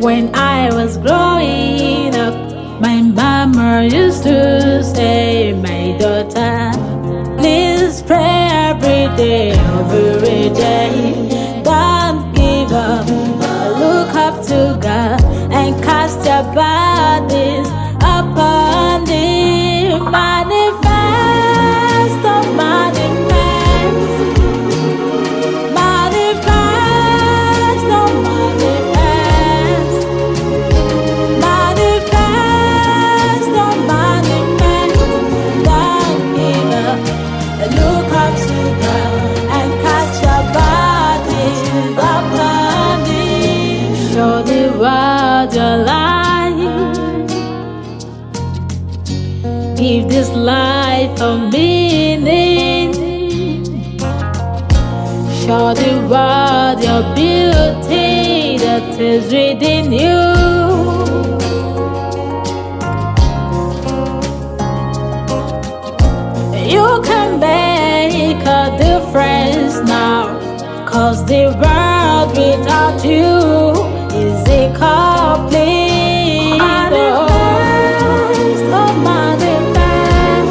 When I was growing up, my mama used to say, my daughter, please pray every day, every day. Don't give up, look up to God and cast your burdens upon Him. Manifest, oh manifest, manifest, oh manifest, manifest, oh manifest. Don't give up, look up to God and cast your burdens upon Him. Show the world your life. Give this life a meaning. Show the world your beauty that is within you. You can make a difference now, 'cause the world without you is incomplete. Manifest, oh manifest,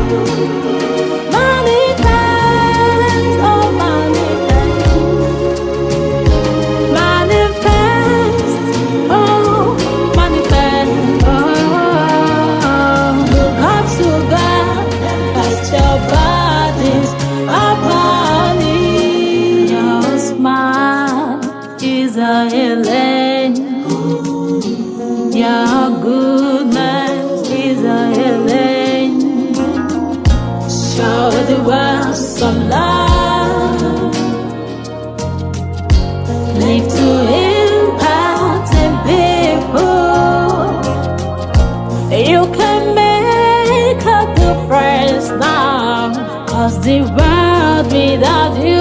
manifest, oh manifest, manifest, oh manifest, oh. Look up to God, cast your burdens upon Him. Your smile is a healing. Your goodness is a healing. Show the world some love. Live to impact in people. You can make a difference now, 'cause the world without you